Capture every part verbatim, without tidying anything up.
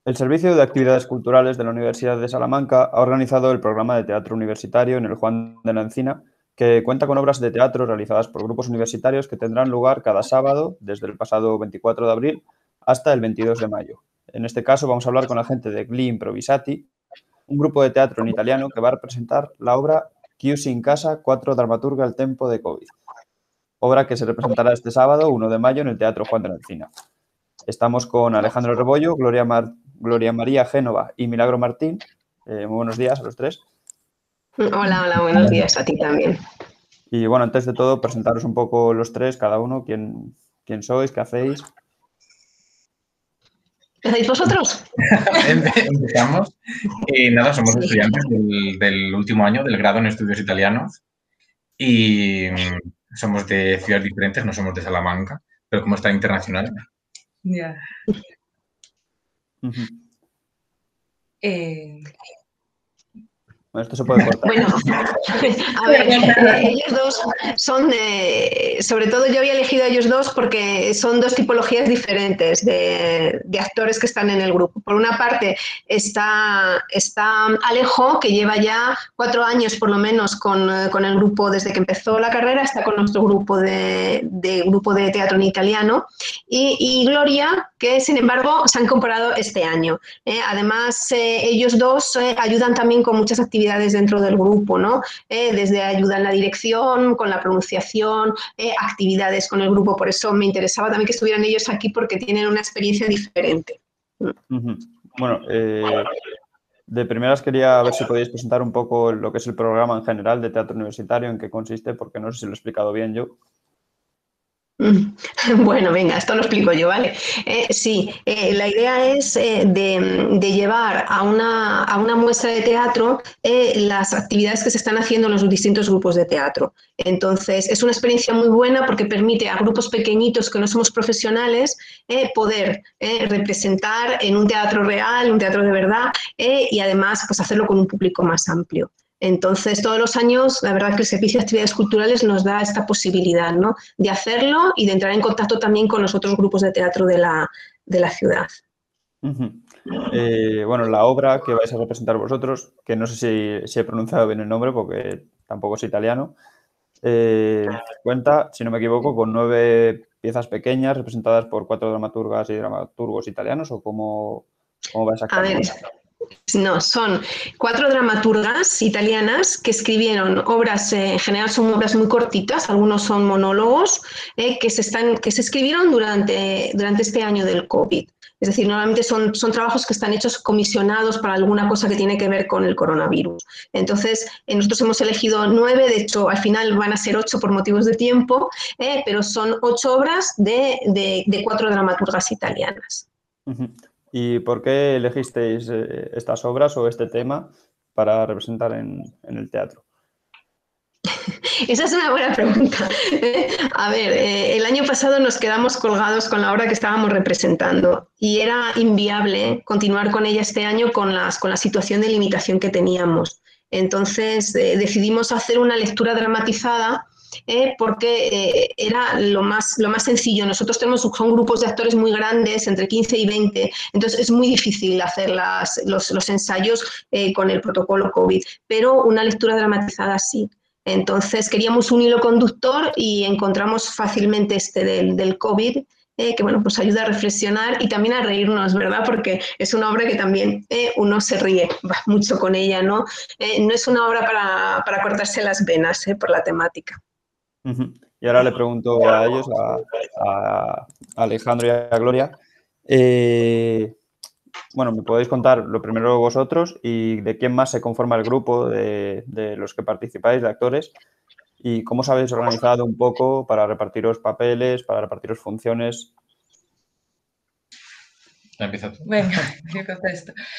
El Servicio de Actividades Culturales de la Universidad de Salamanca ha organizado el programa de teatro universitario en el Juan de la Encina, que cuenta con obras de teatro realizadas por grupos universitarios que tendrán lugar cada sábado desde el pasado veinticuatro de abril hasta el veintidós de mayo. En este caso vamos a hablar con la gente de Gli Improvisati, un grupo de teatro en italiano que va a representar la obra Chiusi in casa, quattro drammaturga al tempo de Covid, obra que se representará este sábado, uno de mayo, en el Teatro Juan de la Encina. Estamos con Alejandro Rebollo, Gloria, Mar Gloria María Génova y Milagro Martín. Eh, muy buenos días a los tres. Hola, hola, buenos días a ti también. Y bueno, antes de todo, presentaros un poco los tres, cada uno, quién, quién sois, qué hacéis. ¿Hacéis vosotros? Empezamos. Eh, nada, somos Sí. estudiantes del, del último año del grado en estudios italianos y mm, somos de ciudades diferentes, no somos de Salamanca, pero como está internacional. Ya. Ujú. Eh, Bueno, esto se puede cortar. Bueno, a ver, eh, ellos dos son, de, sobre todo yo había elegido a ellos dos porque son dos tipologías diferentes de, de actores que están en el grupo. Por una parte está, está Alejo, que lleva ya cuatro años por lo menos con, con el grupo desde que empezó la carrera, está con nuestro grupo de, de grupo de teatro en italiano, y, y Gloria, que sin embargo se han incorporado este año. Eh, además, eh, ellos dos eh, ayudan también con muchas actividades dentro del grupo, ¿no? Eh, desde ayuda en la dirección, con la pronunciación, eh, actividades con el grupo. Por eso me interesaba también que estuvieran ellos aquí porque tienen una experiencia diferente. Ujú. Bueno, eh, de primeras quería ver si podéis presentar un poco lo que es el programa en general de teatro universitario, en qué consiste, porque no sé si lo he explicado bien yo. Bueno, venga, esto lo explico yo, ¿vale? Eh, sí, eh, la idea es eh, de, de llevar a una, a una muestra de teatro eh, las actividades que se están haciendo en los distintos grupos de teatro. Entonces, es una experiencia muy buena porque permite a grupos pequeñitos que no somos profesionales eh, poder eh, representar en un teatro real, un teatro de verdad, eh, y además pues, hacerlo con un público más amplio. Entonces, todos los años, la verdad que el Servicio de Actividades Culturales nos da esta posibilidad, ¿no?, de hacerlo y de entrar en contacto también con los otros grupos de teatro de la, de la ciudad. Uh-huh. Eh, bueno, la obra que vais a representar vosotros, que no sé si, si he pronunciado bien el nombre porque tampoco es italiano, eh, cuenta, si no me equivoco, con nueve piezas pequeñas representadas por cuatro dramaturgas y dramaturgos italianos, ¿o cómo, cómo va A ver, exactamente? no, son cuatro dramaturgas italianas que escribieron obras, eh, en general son obras muy cortitas, algunos son monólogos, eh, que, se están, que se escribieron durante, durante este año del COVID. Es decir, normalmente son, son trabajos que están hechos comisionados para alguna cosa que tiene que ver con el coronavirus. Entonces, eh, nosotros hemos elegido nueve, de hecho, al final van a ser ocho por motivos de tiempo, eh, pero son ocho obras de, de, de cuatro dramaturgas italianas. Uh-huh. ¿Y por qué elegisteis eh, estas obras o este tema para representar en, en el teatro? Esa es una buena pregunta. A ver, eh, el año pasado nos quedamos colgados con la obra que estábamos representando y era inviable continuar con ella este año con, las, con la situación de limitación que teníamos. Entonces eh, decidimos hacer una lectura dramatizada eh, porque eh, era lo más, lo más sencillo. Nosotros tenemos son grupos de actores muy grandes, entre quince y veinte, entonces es muy difícil hacer las, los, los ensayos eh, con el protocolo COVID, pero una lectura dramatizada sí. Entonces queríamos un hilo conductor y encontramos fácilmente este del, del COVID, eh, que bueno, pues ayuda a reflexionar y también a reírnos, ¿verdad? Porque es una obra que también eh, uno se ríe mucho con ella, ¿no? Eh, no es una obra para, para cortarse las venas eh, por la temática. Uh-huh. Y ahora le pregunto a ellos, a, a Alejandro y a Gloria, eh, bueno, ¿me podéis contar lo primero vosotros y de quién más se conforma el grupo de, de los que participáis, de actores? ¿Y cómo os habéis organizado un poco para repartiros papeles, para repartiros funciones? Empieza tú. Venga, yo contesto.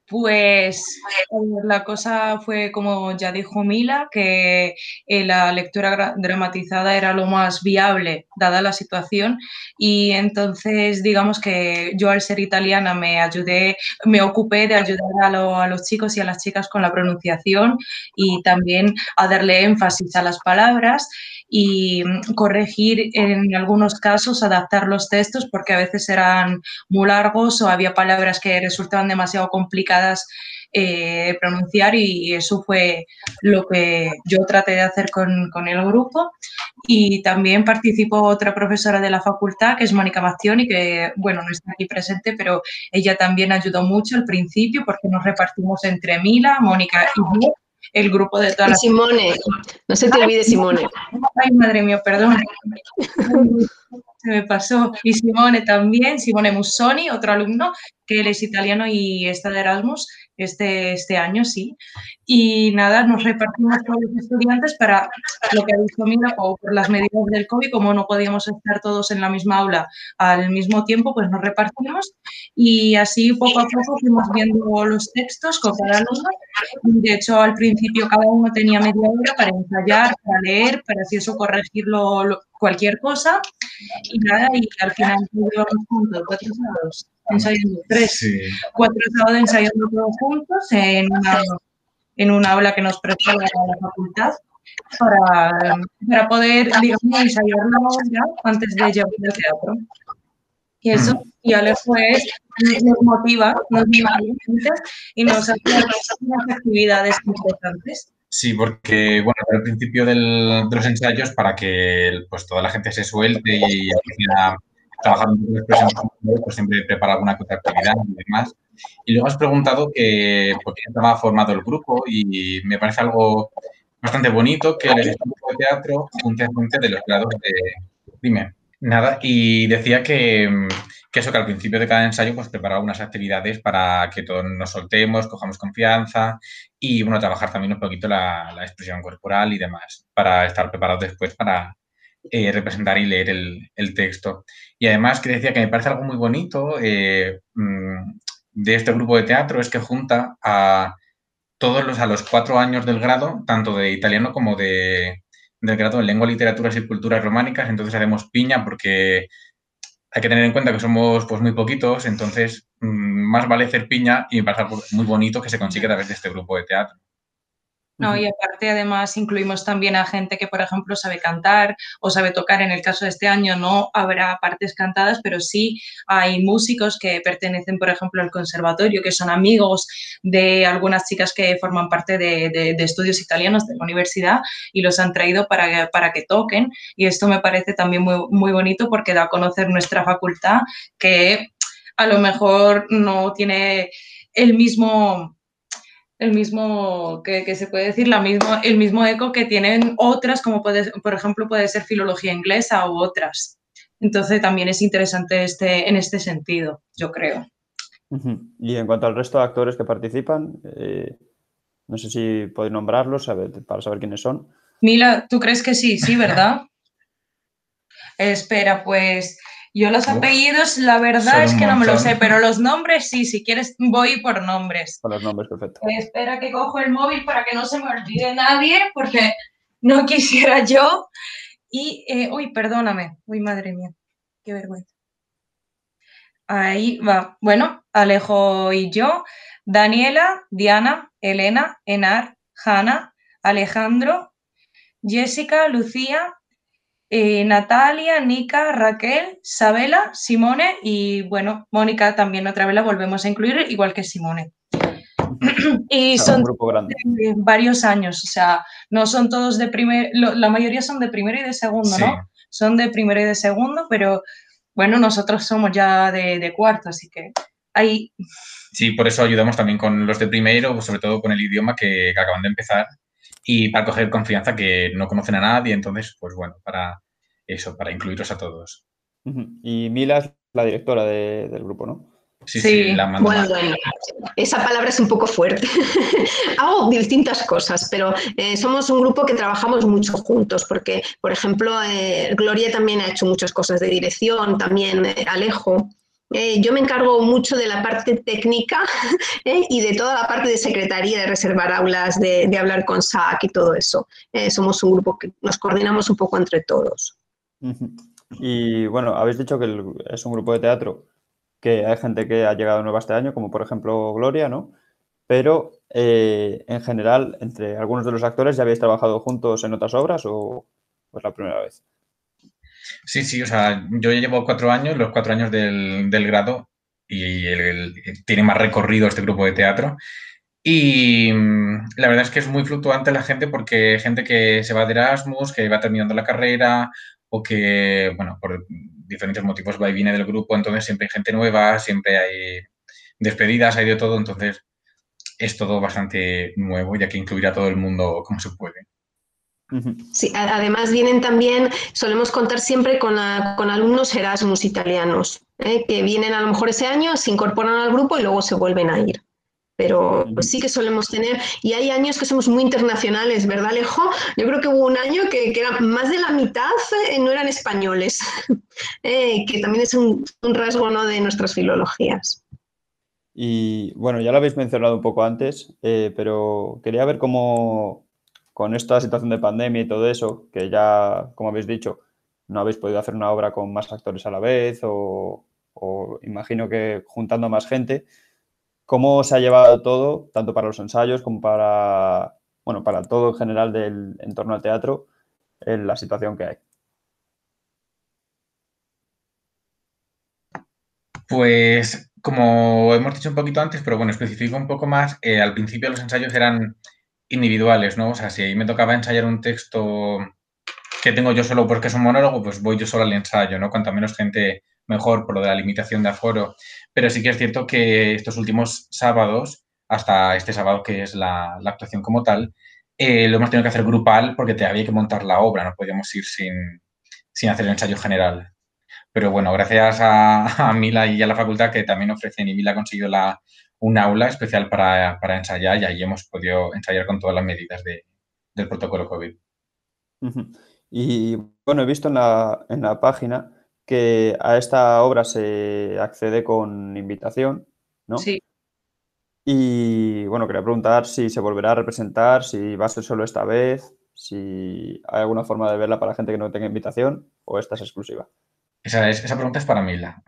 Pues la cosa fue como ya dijo Mila, que eh, la lectura dramatizada era lo más viable dada la situación y entonces digamos que yo al ser italiana me ayudé, me ocupé de ayudar a, lo, a los chicos y a las chicas con la pronunciación y también a darle énfasis a las palabras y corregir en algunos casos, adaptar los textos porque a veces eran muy largos o había palabras que resultaban demasiado complicadas eh, pronunciar y eso fue lo que yo traté de hacer con, con el grupo. Y también participó otra profesora de la facultad, que es Mónica Mazzioni, que, bueno, no está aquí presente, pero ella también ayudó mucho al principio porque nos repartimos entre Mila, Mónica y yo, el grupo de todas y las... Simone, no se te olvide Simone. Ay, madre mía, perdón. Se me pasó. Y Simone también, Simone Mussoni, otro alumno, que él es italiano y está de Erasmus este, este año, sí. Y nada, nos repartimos todos los estudiantes para lo que ha dicho Mila, o por las medidas del COVID, como no podíamos estar todos en la misma aula al mismo tiempo, pues nos repartimos y así poco a poco fuimos viendo los textos con cada alumno. De hecho, al principio cada uno tenía media hora para ensayar, para leer, para así eso corregirlo lo, cualquier cosa. Y nada, y al final llevamos juntos cuatro sábados ensayando, tres, sí. cuatro sábados ensayando todos juntos en una, en una aula que nos prestó la, la facultad para, para poder, digamos, ensayarlo ya antes de llevar al teatro. Y eso, mm. y Alejo es, nos motiva, nos motiva y nos hace unas actividades importantes. Sí, porque, bueno, al principio del, de los ensayos, para que pues, toda la gente se suelte y empiece trabajar un poco de expresión, pues siempre prepara alguna otra actividad y demás. Y luego has preguntado que por qué estaba formado el grupo y me parece algo bastante bonito que el grupo de teatro junte a gente de los grados de... Dime. Nada, y decía que, que eso, que al principio de cada ensayo pues preparaba unas actividades para que todos nos soltemos, cojamos confianza y, bueno, trabajar también un poquito la, la expresión corporal y demás para estar preparados después para eh, representar y leer el, el texto. Y además que decía que me parece algo muy bonito eh, de este grupo de teatro es que junta a todos los, a los cuatro años del grado, tanto de italiano como de... del grado en Lengua, Literaturas y Culturas Románicas, entonces haremos piña porque hay que tener en cuenta que somos pues muy poquitos, entonces mmm, más vale hacer piña y me parece muy bonito que se consiga a través de este grupo de teatro. No, y aparte, además, incluimos también a gente que, por ejemplo, sabe cantar o sabe tocar. En el caso de este año no habrá partes cantadas, pero sí hay músicos que pertenecen, por ejemplo, al conservatorio, que son amigos de algunas chicas que forman parte de, de, de estudios italianos de la universidad y los han traído para, para que toquen. Y esto me parece también muy, muy bonito porque da a conocer nuestra facultad, que a lo mejor no tiene el mismo... el mismo, que, que se puede decir, la misma, el mismo eco que tienen otras, como puede, por ejemplo puede ser filología inglesa u otras. Entonces también es interesante este, en este sentido, yo creo. Y en cuanto al resto de actores que participan, eh, no sé si podéis nombrarlos saber, para saber quiénes son. Mila, ¿tú crees que sí? Sí, ¿verdad? Espera, pues... Yo los apellidos, la verdad es que no me lo sé, pero los nombres sí, si quieres voy por nombres. Por los nombres, perfecto. Eh, espera que cojo el móvil para que no se me olvide nadie, porque no quisiera yo. Y, eh, uy, perdóname, uy, madre mía, qué vergüenza. Ahí va. Bueno, Alejo y yo, Daniela, Diana, Elena, Enar, Hanna, Alejandro, Jessica, Lucía, Eh, Natalia, Nika, Raquel, Sabela, Simone y, bueno, Mónica también otra vez la volvemos a incluir, igual que Simone. Y son de varios años, o sea, no son todos de primer, la mayoría son de primero y de segundo, sí. ¿no? Son de primero y de segundo, pero, bueno, nosotros somos ya de, de cuarto, así que ahí... Sí, por eso ayudamos también con los de primero, sobre todo con el idioma que, que acaban de empezar. Y para coger confianza que no conocen a nadie, entonces, pues bueno, para eso, para incluirlos a todos. Y Mila es la directora de, del grupo, ¿no? Sí, sí, sí la mando. Bueno, bueno, esa palabra es un poco fuerte. Hago distintas cosas, pero eh, somos un grupo que trabajamos mucho juntos, porque, por ejemplo, eh, Gloria también ha hecho muchas cosas de dirección, también eh, Alejo. Eh, yo me encargo mucho de la parte técnica eh, y de toda la parte de secretaría, de reservar aulas, de, de hablar con S A C y todo eso. Eh, somos un grupo que nos coordinamos un poco entre todos. Ujú. Y bueno, habéis dicho que el- es un grupo de teatro que hay gente que ha llegado nueva este año, como por ejemplo Gloria, ¿no? Pero eh, en general, entre algunos de los actores, ¿ya habéis trabajado juntos en otras obras o es la primera vez? Sí, sí, o sea, yo ya llevo cuatro años, los cuatro años del, del grado, y el- el- tiene más recorrido este grupo de teatro. Y mm, la verdad es que es muy fluctuante la gente porque hay gente que se va de Erasmus, que va terminando la carrera o que, bueno, por diferentes motivos va y viene del grupo, entonces siempre hay gente nueva, siempre hay despedidas, hay de todo, entonces es todo bastante nuevo, ya que incluir a todo el mundo como se puede. Ujú. Sí, a- además vienen también, solemos contar siempre con, la- con alumnos Erasmus italianos, eh, que vienen a lo mejor ese año, se incorporan al grupo y luego se vuelven a ir. Pero Ujú. sí que solemos tener, y hay años que somos muy internacionales, ¿verdad, Alejo? Yo creo que hubo un año que, que era más de la mitad eh, no eran españoles, eh, que también es un, un rasgo, ¿no?, de nuestras filologías. Y bueno, ya lo habéis mencionado un poco antes, eh, pero quería ver cómo con esta situación de pandemia y todo eso, que ya, como habéis dicho, no habéis podido hacer una obra con más actores a la vez o, o imagino que juntando más gente, ¿cómo se ha llevado todo, tanto para los ensayos como para, bueno, para todo en general del entorno al teatro, en la situación que hay? Pues como hemos dicho un poquito antes, pero bueno, especifico un poco más, eh, al principio los ensayos eran individuales, ¿no? O sea, si ahí me tocaba ensayar un texto que tengo yo solo porque es un monólogo, pues voy yo solo al ensayo, ¿no? Cuanta menos gente, mejor, por lo de la limitación de aforo. Pero sí que es cierto que estos últimos sábados, hasta este sábado que es la, la actuación como tal, eh, lo hemos tenido que hacer grupal porque te había que montar la obra, no podíamos ir sin, sin hacer el ensayo general. Pero bueno, gracias a, a Mila y a la facultad que también ofrecen, y Mila ha conseguido la, un aula especial para, para ensayar, y ahí hemos podido ensayar con todas las medidas de, del protocolo COVID. Ujú. Y bueno, he visto en la, en la página que a esta obra se accede con invitación, ¿no? Sí. Y bueno, quería preguntar si se volverá a representar, si va a ser solo esta vez, si hay alguna forma de verla para gente que no tenga invitación o esta es exclusiva. Esa, es, esa pregunta es para Mila.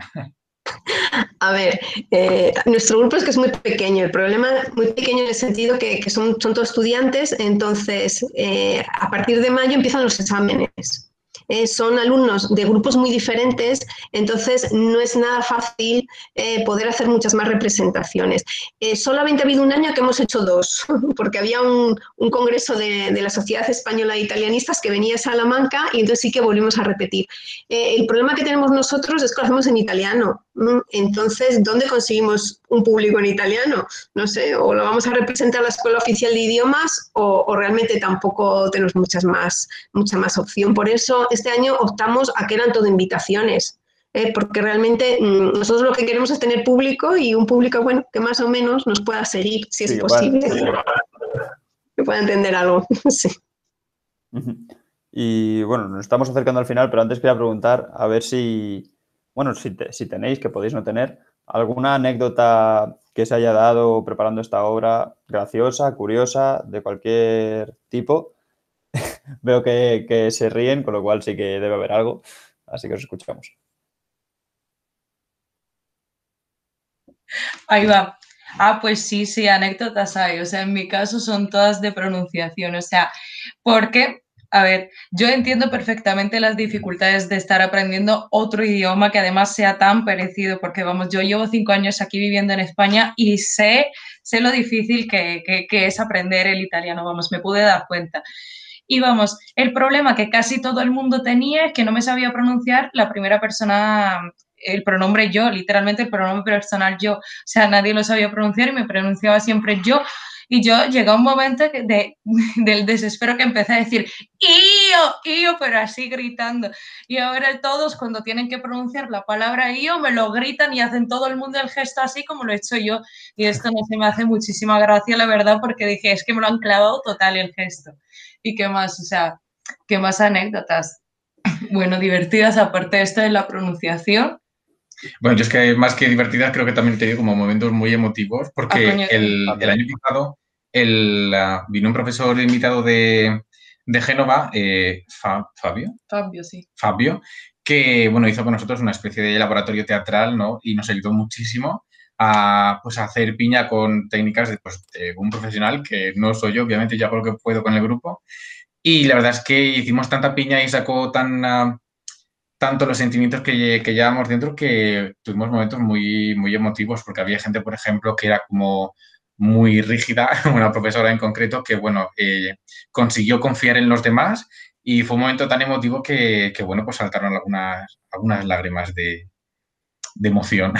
A ver, eh, nuestro grupo es que es muy pequeño, el problema muy pequeño en el sentido que, que son, son todos estudiantes, entonces eh, a partir de mayo empiezan los exámenes. Eh, son alumnos de grupos muy diferentes, entonces no es nada fácil eh, poder hacer muchas más representaciones. Eh, solamente ha habido un año que hemos hecho dos, porque había un, un congreso de, de la Sociedad Española de Italianistas que venía a Salamanca y entonces sí que volvimos a repetir. Eh, el problema que tenemos nosotros es que lo hacemos en italiano. Entonces, ¿dónde conseguimos un público en italiano? No sé, o lo vamos a representar a la Escuela Oficial de Idiomas o, o realmente tampoco tenemos muchas más, mucha más opción. Por eso este año optamos a que eran todo invitaciones, ¿eh? Porque realmente mmm, nosotros lo que queremos es tener público y un público, bueno, que más o menos nos pueda seguir, si Sí, es que puedan. posible, que pueda entender algo. Sí. Ujú. Y bueno, nos estamos acercando al final, pero antes quería preguntar a ver si, bueno, si, te- si tenéis, que podéis no tener, alguna anécdota que se haya dado preparando esta obra, graciosa, curiosa, de cualquier tipo. Veo que, que se ríen, con lo cual sí que debe haber algo, así que os escuchamos. Ahí va. Ah, pues sí, sí, anécdotas hay. O sea, en mi caso son todas de pronunciación. O sea, porque, a ver, yo entiendo perfectamente las dificultades de estar aprendiendo otro idioma que además sea tan parecido, porque vamos, yo llevo cinco años aquí viviendo en España y sé, sé lo difícil que, que, que es aprender el italiano, vamos, me pude dar cuenta. Y vamos, el problema que casi todo el mundo tenía es que no me sabía pronunciar la primera persona, el pronombre yo, literalmente el pronombre personal yo. O sea, nadie lo sabía pronunciar y me pronunciaba siempre yo. Y yo llegó un momento de, del desespero que empecé a decir ¡Io! ¡Io! Pero así gritando. Y ahora todos cuando tienen que pronunciar la palabra ¡Io! Me lo gritan y hacen todo el mundo el gesto así como lo he hecho yo. Y esto no se me hace muchísima gracia, la verdad, porque dije, es que me lo han clavado total el gesto. ¿Y qué más? O sea, ¿qué más anécdotas? Bueno, divertidas, aparte de esto de la pronunciación. Bueno, yo es que más que divertidas creo que también he tenido como momentos muy emotivos porque Ah, el, el año pasado el, uh, vino un profesor invitado de, de Génova, eh, Fa, Fabio. Fabio, sí. Fabio, que bueno, hizo con nosotros una especie de laboratorio teatral, ¿no? Y nos ayudó muchísimo a, pues, a hacer piña con técnicas de, pues, de un profesional, que no soy yo, obviamente yo hago lo que puedo con el grupo. Y la verdad es que hicimos tanta piña y sacó tan, uh, tanto los sentimientos que, que llevábamos dentro que tuvimos momentos muy, muy emotivos, porque había gente, por ejemplo, que era como muy rígida, una profesora en concreto, que, bueno, eh, consiguió confiar en los demás y fue un momento tan emotivo que, que bueno, pues saltaron algunas, algunas lágrimas de, de emoción.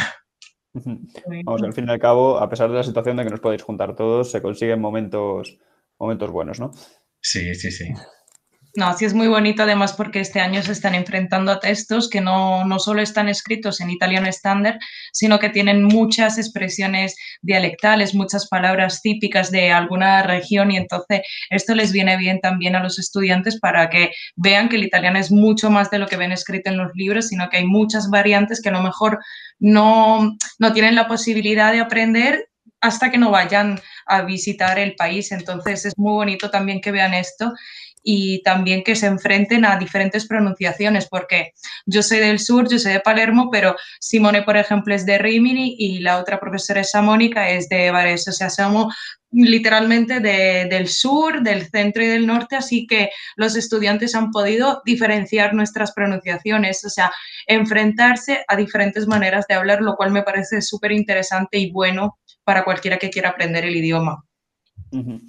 Vamos, al fin y al cabo, a pesar de la situación de que nos podéis juntar todos, se consiguen momentos, momentos buenos, ¿no? Sí, sí, sí. No, sí es muy bonito además porque este año se están enfrentando a textos que no, no solo están escritos en italiano estándar, sino que tienen muchas expresiones dialectales, muchas palabras típicas de alguna región y entonces esto les viene bien también a los estudiantes para que vean que el italiano es mucho más de lo que ven escrito en los libros, sino que hay muchas variantes que a lo mejor no, no tienen la posibilidad de aprender hasta que no vayan a visitar el país. Entonces es muy bonito también que vean esto y también que se enfrenten a diferentes pronunciaciones, porque yo soy del sur, yo soy de Palermo, pero Simone, por ejemplo, es de Rimini y la otra profesora, esa Mónica, es de Varese. O sea, somos literalmente de, del sur, del centro y del norte, así que los estudiantes han podido diferenciar nuestras pronunciaciones, o sea, enfrentarse a diferentes maneras de hablar, lo cual me parece súper interesante y bueno para cualquiera que quiera aprender el idioma. Uh-huh.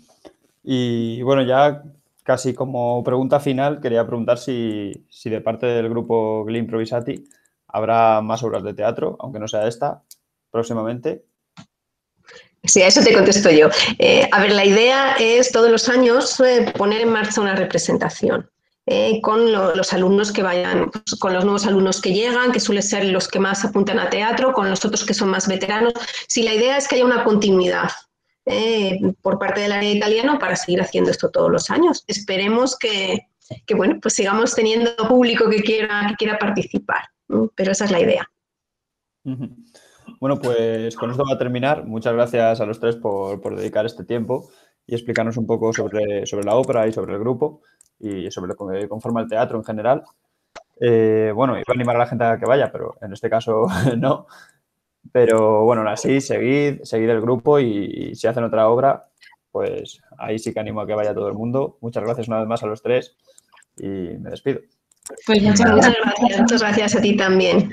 Y bueno, ya casi como pregunta final, quería preguntar si, si de parte del grupo Gli Improvvisati habrá más obras de teatro, aunque no sea esta, próximamente. Sí, a eso te contesto yo. Eh, a ver, la idea es todos los años eh, poner en marcha una representación eh, con lo, los alumnos que vayan, pues, con los nuevos alumnos que llegan, que suelen ser los que más apuntan a teatro, con los otros que son más veteranos. Sí, la idea es que haya una continuidad eh, por parte del área de italiano para seguir haciendo esto todos los años. Esperemos que, que bueno, pues sigamos teniendo público que quiera, que quiera participar, ¿no? Pero esa es la idea. Uh-huh. Bueno, pues con esto va a terminar. Muchas gracias a los tres por, por dedicar este tiempo y explicarnos un poco sobre, sobre la ópera y sobre el grupo y sobre lo que conforma el teatro en general. Eh, bueno, iba a animar a la gente a que vaya, pero en este caso no. Pero bueno, así, seguid, seguid el grupo y, y si hacen otra obra, pues ahí sí que animo a que vaya todo el mundo. Muchas gracias una vez más a los tres y me despido. Pues muchas, muchas gracias, muchas gracias a ti también.